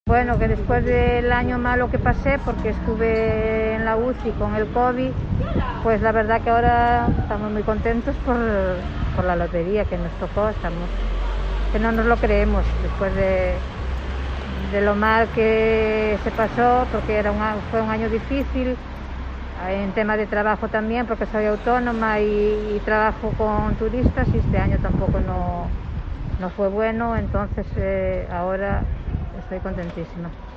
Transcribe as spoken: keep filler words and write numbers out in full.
Bueno, que después del año malo que pasé, porque estuve en la U C I con el COVID, pues la verdad que ahora estamos muy contentos por, por la lotería que nos tocó. Estamos, que no nos lo creemos después de, de lo mal que se pasó, porque era un, fue un año difícil en tema de trabajo también, porque soy autónoma y, y trabajo con turistas, y este año tampoco no, no fue bueno. Entonces eh, ahora estoy contentísima.